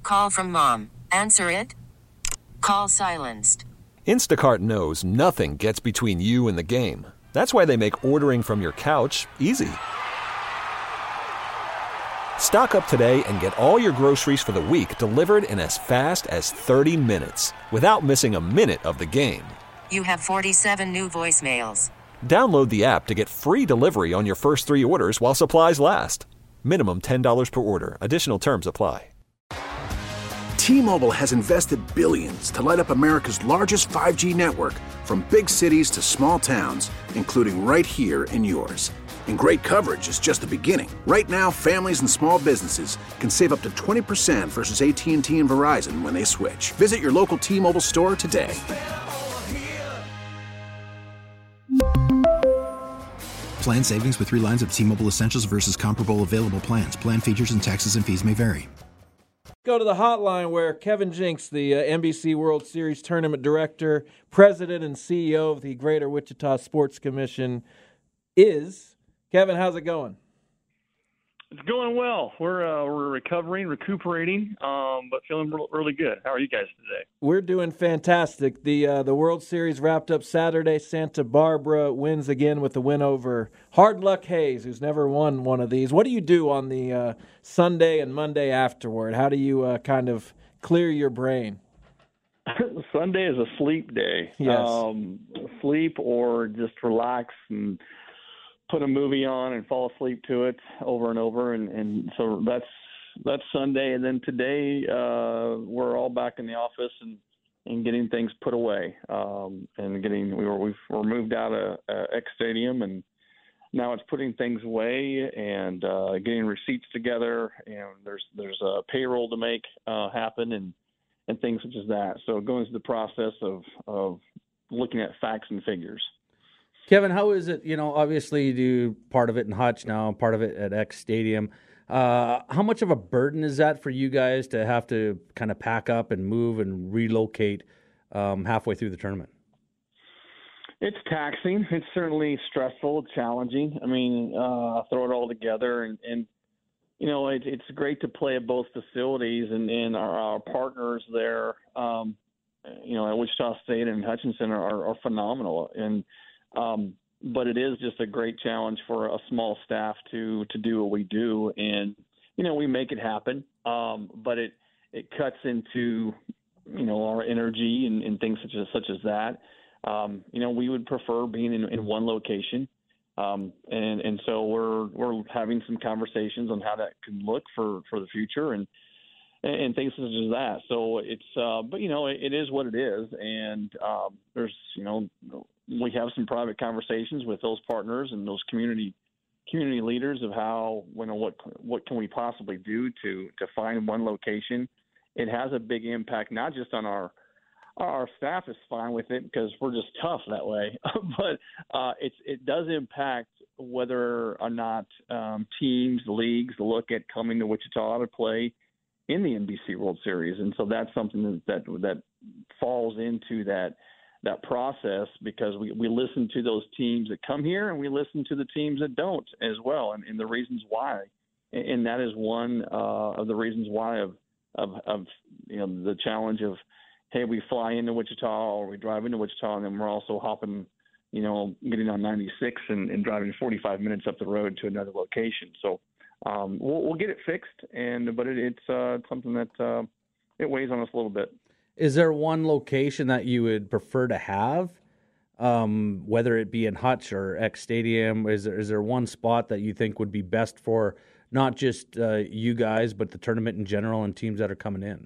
Call from mom. Answer it. Call silenced. Instacart knows nothing gets between you and the game. That's why they make ordering from your couch easy. Stock up today and get all your groceries for the week delivered in as fast as 30 minutes without missing a minute of the game. You have 47 new voicemails. Download the app to get free delivery on your first 3 orders while supplies last. Minimum $10 per order. Additional terms apply. T-Mobile has invested billions to light up America's largest 5G network, from big cities to small towns, including right here in yours. And great coverage is just the beginning. Right now, families and small businesses can save up to 20% versus AT&T and Verizon when they switch. Visit your local T-Mobile store today. Plan savings with 3 lines of T-Mobile Essentials versus comparable available plans. Plan features and taxes and fees may vary. Go to the hotline where Kevin Jinks, the NBC World Series Tournament Director, President and CEO of the Greater Wichita Sports Commission is. Kevin, how's it going? It's going well. We're recuperating, but feeling really good. How are you guys today? We're doing fantastic. The World Series wrapped up Saturday. Santa Barbara wins again with the win over Hard Luck Hayes, who's never won one of these. What do you do on the Sunday and Monday afterward? How do you kind of clear your brain? Sunday is a sleep day. Yes. Sleep or just relax and put a movie on and fall asleep to it over and over, and so that's Sunday. And then today we're all back in the office and getting things put away, and we're moved out of X Stadium, and now it's putting things away and getting receipts together, and there's a payroll to make happen and things such as that. So going through the process of looking at facts and figures. Kevin, how is it? Obviously you do part of it in Hutch now, part of it at X Stadium. How much of a burden is that for you guys to have to kind of pack up and move and relocate halfway through the tournament? It's taxing. It's certainly stressful, challenging. I mean, throw it all together, and it's great to play at both facilities, and our partners there, at Wichita State and Hutchinson are phenomenal, and but it is just a great challenge for a small staff to do what we do, and we make it happen, but it cuts into our energy and things such as that. We would prefer being in one location, and so we're having some conversations on how that can look for the future and things such as that. So it's but it is what it is, and there's we have some private conversations with those partners and those community leaders of how what can we possibly do to find one location. It has a big impact, not just on our staff is fine with it because we're just tough that way, but it does impact whether or not teams, leagues look at coming to Wichita to play in the NBC World Series, and so that's something that falls into that process, because we listen to those teams that come here and we listen to the teams that don't as well, and the reasons why, and that is one of the reasons why of the challenge of, hey, we fly into Wichita or we drive into Wichita, and then we're also hopping, getting on 96 and driving 45 minutes up the road to another location. So we'll get it fixed, but it's something that it weighs on us a little bit. Is there one location that you would prefer to have, whether it be in Hutch or X Stadium? Is there one spot that you think would be best for not just you guys, but the tournament in general and teams that are coming in?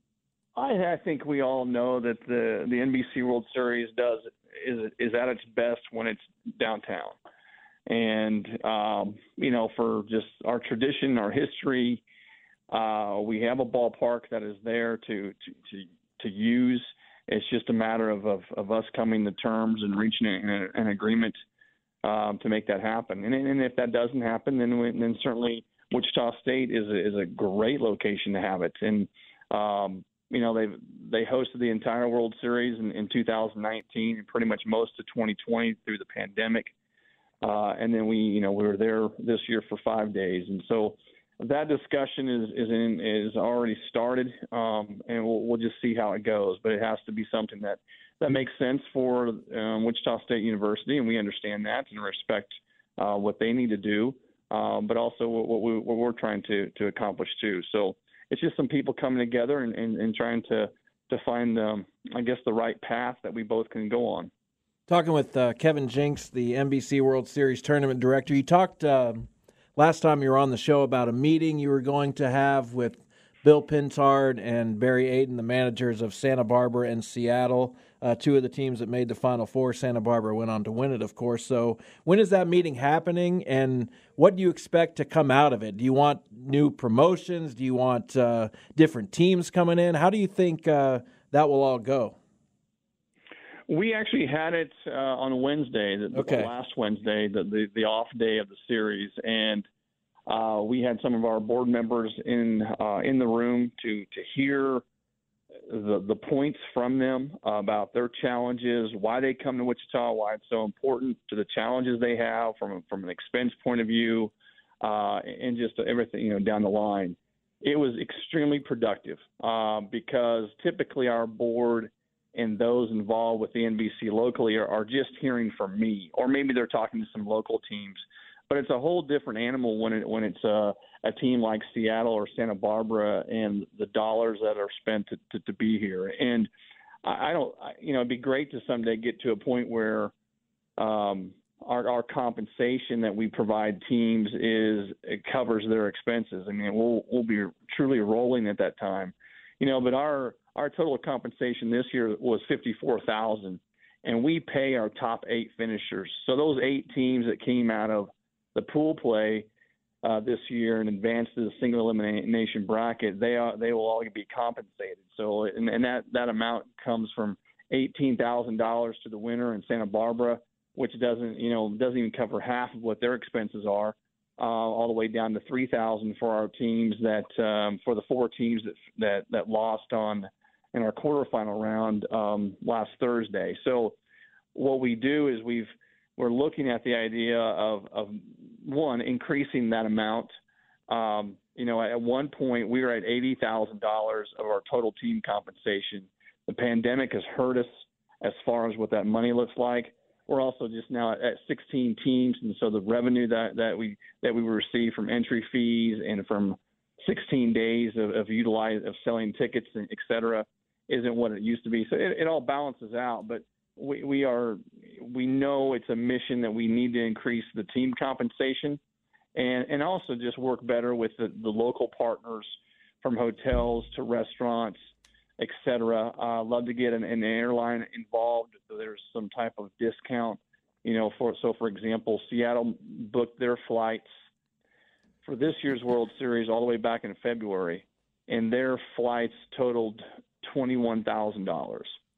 I think we all know that the NBC World Series is at its best when it's downtown, and for just our tradition, our history, we have a ballpark that is there to use. It's just a matter of us coming to terms and reaching an agreement to make that happen. And if that doesn't happen, then certainly Wichita State is a great location to have it. And they hosted the entire World Series in 2019 and pretty much most of 2020 through the pandemic. And then we were there this year for 5 days. And so that discussion is already started, and we'll just see how it goes. But it has to be something that makes sense for Wichita State University, and we understand that and respect what they need to do, but also what we're trying to accomplish too. So it's just some people coming together and trying to find, I guess, the right path that we both can go on. Talking with Kevin Jinks, the NBC World Series Tournament Director, you talked last time you were on the show about a meeting you were going to have with Bill Pintard and Barry Aiden, the managers of Santa Barbara and Seattle, two of the teams that made the Final Four. Santa Barbara went on to win it, of course. So when is that meeting happening, and what do you expect to come out of it? Do you want new promotions? Do you want different teams coming in? How do you think that will all go? We actually had it on Wednesday, last Wednesday, the off day of the series, and we had some of our board members in the room to hear the points from them about their challenges, why they come to Wichita, why it's so important to the challenges they have from an expense point of view, and just everything down the line. It was extremely productive because typically our board and those involved with the NBC locally are just hearing from me, or maybe they're talking to some local teams. But it's a whole different animal when it's a team like Seattle or Santa Barbara and the dollars that are spent to be here. And it'd be great to someday get to a point where our compensation that we provide teams it covers their expenses. I mean, we'll be truly rolling at that time, But our total compensation this year was $54,000, and we pay our top 8 finishers. So those 8 teams that came out of the pool play this year and advanced to the single elimination bracket, they will all be compensated. So and that amount comes from $18,000 to the winner in Santa Barbara, which doesn't even cover half of what their expenses are, all the way down to $3,000 for our teams for the 4 teams that lost in our quarterfinal round last Thursday. So what we do is we're looking at the idea of one, increasing that amount. At one point we were at $80,000 of our total team compensation. The pandemic has hurt us as far as what that money looks like. We're also just now at 16 teams, and so the revenue that we receive from entry fees and from 16 days of selling tickets, and et cetera, isn't what it used to be. So it all balances out, but we know it's a mission that we need to increase the team compensation and also just work better with the local partners, from hotels to restaurants, et cetera. Love to get an airline involved so there's some type of discount, for example, Seattle booked their flights for this year's World Series all the way back in February, and their flights totaled $21,000.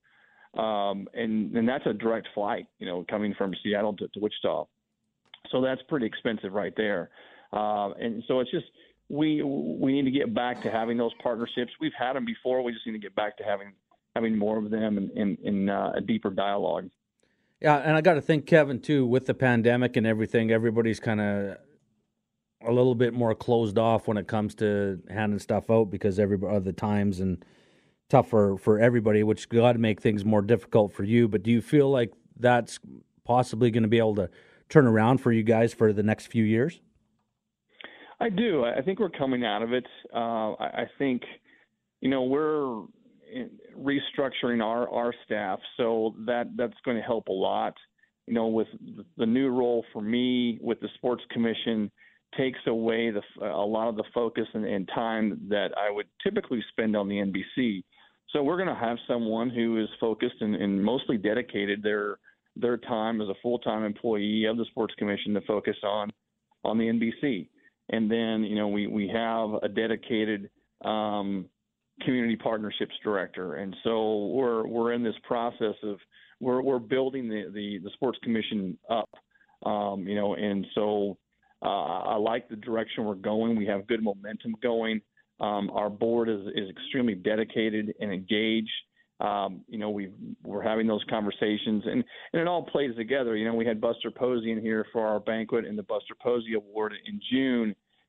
And that's a direct flight, coming from Seattle to Wichita. So that's pretty expensive right there. And so it's just, we need to get back to having those partnerships. We've had them before. We just need to get back to having more of them in a deeper dialogue. Yeah. And I got to think, Kevin, too, with the pandemic and everything, everybody's kind of a little bit more closed off when it comes to handing stuff out because of the times and tough for everybody, which got to make things more difficult for you. But do you feel like that's possibly going to be able to turn around for you guys for the next few years? I do. I think we're coming out of it. I think, we're restructuring our staff, so that's going to help a lot. With the new role for me with the Sports Commission, takes away a lot of the focus and time that I would typically spend on the NBC. So we're going to have someone who is focused and mostly dedicated their time as a full-time employee of the Sports Commission to focus on the NBC. And then, we have a dedicated community partnerships director. And so we're in this process of we're building the Sports Commission up, and so I like the direction we're going. We have good momentum going. Our board is extremely dedicated and engaged. We're having those conversations, and it all plays together. We had Buster Posey in here for our banquet and the Buster Posey Award in June,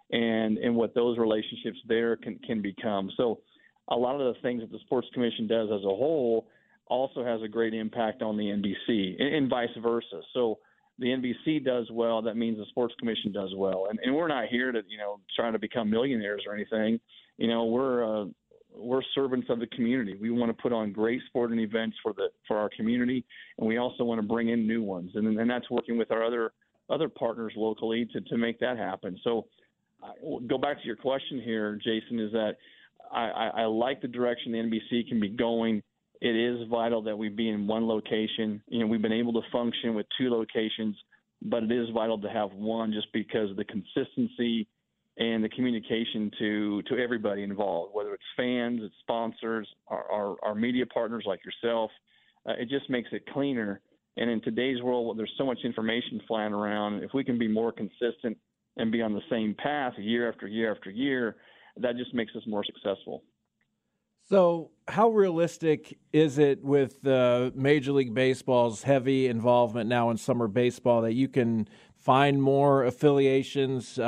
and what those relationships there can become. So a lot of the things that the Sports Commission does as a whole also has a great impact on the NBC and vice versa. So the NBC does well, that means the Sports Commission does well. And we're not here to, try to become millionaires or anything. We're servants of the community. We want to put on great sporting events for our community, and we also want to bring in new ones. And that's working with our other partners locally to make that happen. So go back to your question here, Jason, is that I like the direction the NBC can be going. It is vital that we be in one location. We've been able to function with two locations, but it is vital to have one just because of the consistency and the communication to everybody involved, whether it's fans, it's sponsors, our media partners like yourself. It just makes it cleaner. And in today's world, there's so much information flying around. If we can be more consistent and be on the same path year after year after year, that just makes us more successful. So how realistic is it with Major League Baseball's heavy involvement now in summer baseball that you can find more affiliations,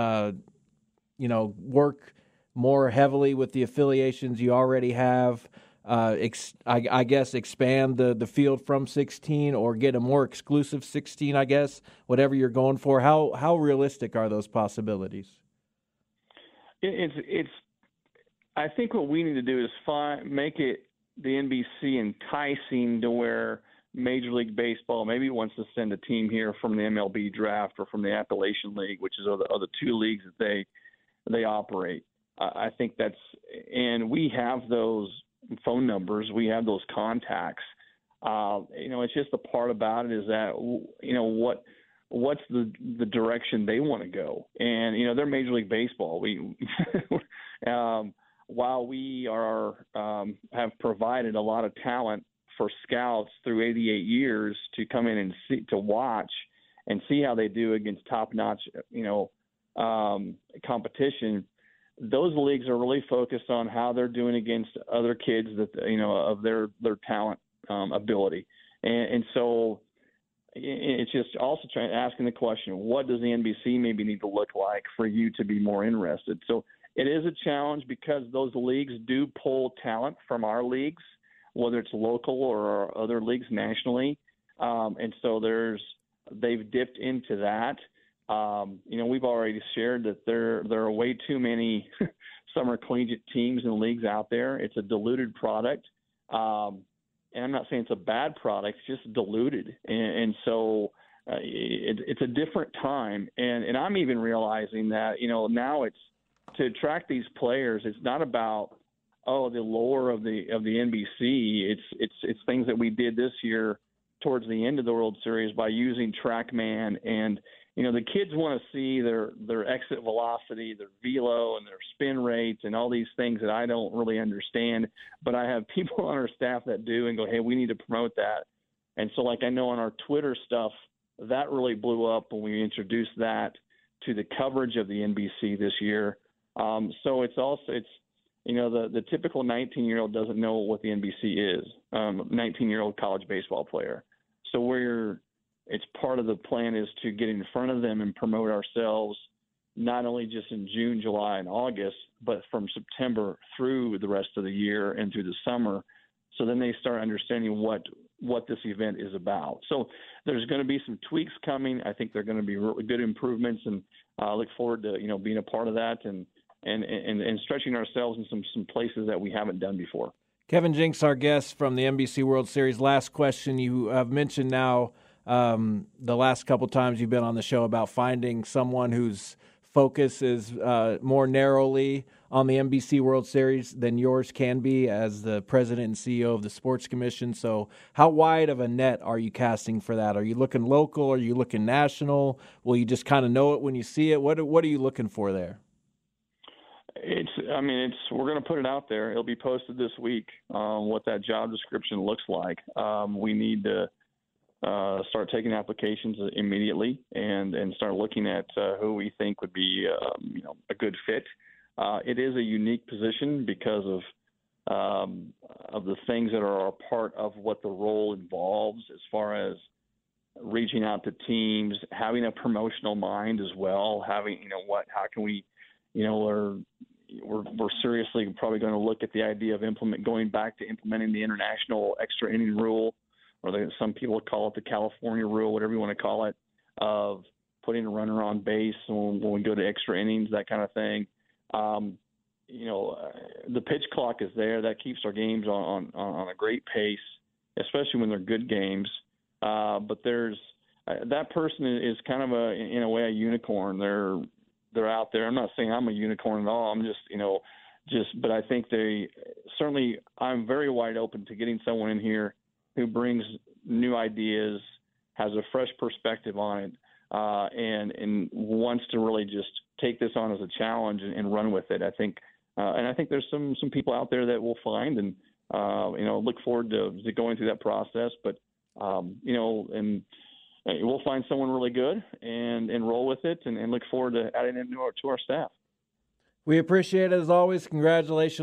work more heavily with the affiliations you already have, I guess expand the field from 16 or get a more exclusive 16, I guess, whatever you're going for? How realistic are those possibilities? I think what we need to do is make it the NBC enticing to where Major League Baseball maybe wants to send a team here from the MLB draft or from the Appalachian League, which is are the two leagues that they operate. I think and we have those phone numbers, we have those contacts. It's just the part about it is that what's the direction they want to go, and they're Major League Baseball. We while we have provided a lot of talent for scouts through 88 years to come in and to watch and see how they do against top-notch, competition, those leagues are really focused on how they're doing against other kids that, of their talent ability. And so it's just also asking the question, what does the NBC maybe need to look like for you to be more interested? So it is a challenge because those leagues do pull talent from our leagues, whether it's local or other leagues nationally. And so they've dipped into that. We've already shared that there are way too many summer collegiate teams and leagues out there. It's a diluted product. And I'm not saying it's a bad product, it's just diluted. And so it's a different time. And I'm even realizing that, now it's to attract these players, it's not about, the lore of the NBC. It's things that we did this year towards the end of the World Series by using TrackMan, and the kids want to see their exit velocity, their velo, and their spin rates, and all these things that I don't really understand. But I have people on our staff that do, and go, hey, we need to promote that. And so, like I know on our Twitter stuff, that really blew up when we introduced that to the coverage of the NBC this year. So the typical 19-year-old doesn't know what the NBC is, 19-year-old college baseball player. So it's part of the plan is to get in front of them and promote ourselves, not only just in June, July, and August, but from September through the rest of the year and through the summer. So then they start understanding what this event is about. So there's going to be some tweaks coming. I think they're going to be really good improvements, and I look forward to being a part of that and stretching ourselves in some places that we haven't done before. Kevin Jinks, our guest from the NBC World Series. Last question. You have mentioned now the last couple times you've been on the show about finding someone whose focus is more narrowly on the NBC World Series than yours can be as the president and CEO of the Sports Commission. So how wide of a net are you casting for that? Are you looking local? Are you looking national? Will you just kind of know it when you see it? What are you looking for there? We're going to put it out there. It'll be posted this week, what that job description looks like. We need to start taking applications immediately and start looking at who we think would be, a good fit. It is a unique position because of the things that are a part of what the role involves, as far as reaching out to teams, having a promotional mind as well, how can we we're seriously probably going to look at the idea of going back to implementing the international extra inning rule, or some people call it the California rule, whatever you want to call it, of putting a runner on base when we go to extra innings, that kind of thing. The pitch clock is there. That keeps our games on a great pace, especially when they're good games. But that person is kind of in a way a unicorn. They're out there. I'm not saying I'm a unicorn at all. I'm but I think I'm very wide open to getting someone in here who brings new ideas, has a fresh perspective on it, and wants to really just take this on as a challenge and run with it. I think there's some people out there that we'll find and look forward to going through that process. But and we'll find someone really good and roll with it and look forward to adding it to our staff. We appreciate it as always. Congratulations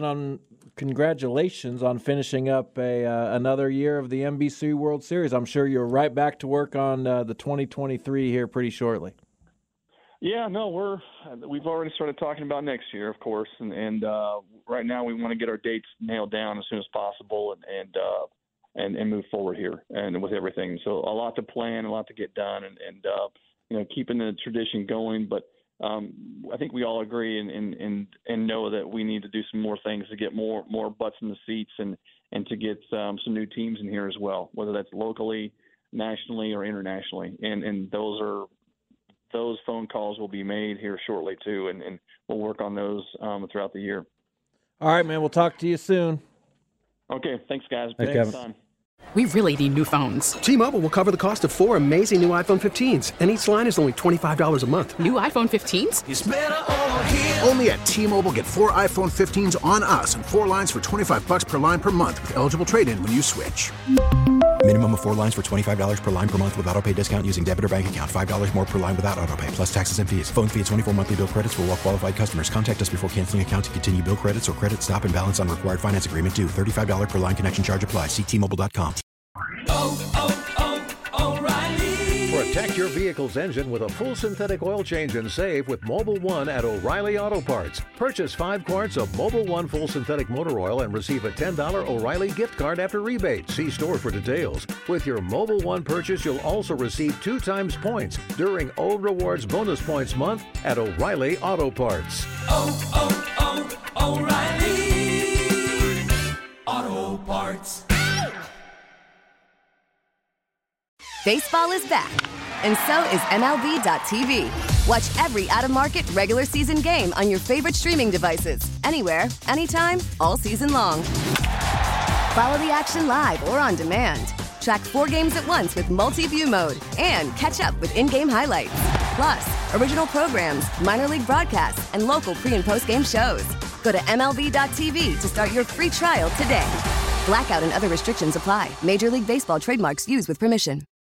on finishing up another year of the NBC World Series. I'm sure you're right back to work on the 2023 here pretty shortly. Yeah, no, we've already started talking about next year, of course, and right now we want to get our dates nailed down as soon as possible and move forward here and with everything. So a lot to plan, a lot to get done, and keeping the tradition going. But I think we all agree and know that we need to do some more things to get more butts in the seats and to get some new teams in here as well, whether that's locally, nationally, or internationally. And those phone calls will be made here shortly too, and we'll work on those throughout the year. All right, man. We'll talk to you soon. Okay, thanks, guys. Thanks, Kevin. We really need new phones. T-Mobile will cover the cost of 4 amazing new iPhone 15s, and each line is only $25 a month. New iPhone 15s? It's better over here. Only at T-Mobile, get 4 iPhone 15s on us and 4 lines for $25 per line per month with eligible trade-in when you switch. Minimum of 4 lines for $25 per line per month with autopay discount using debit or bank account. $5 more per line without autopay, plus taxes and fees. Phone fee at 24 monthly bill credits for well-qualified customers. Contact us before canceling account to continue bill credits or credit stop and balance on required finance agreement due. $35 per line connection charge applies. See T-Mobile.com. O'Reilly. Protect your vehicle's engine with a full synthetic oil change and save with Mobil 1 at O'Reilly Auto Parts. Purchase 5 quarts of Mobil 1 full synthetic motor oil and receive a $10 O'Reilly gift card after rebate. See store for details. With your Mobil 1 purchase, you'll also receive 2 times points during O Rewards Bonus Points Month at O'Reilly Auto Parts. O'Reilly Auto Parts. Baseball is back, and so is MLB.tv. Watch every out-of-market, regular season game on your favorite streaming devices, anywhere, anytime, all season long. Follow the action live or on demand. Track 4 games at once with multi-view mode and catch up with in-game highlights. Plus, original programs, minor league broadcasts, and local pre- and post-game shows. Go to MLB.tv to start your free trial today. Blackout and other restrictions apply. Major League Baseball trademarks used with permission.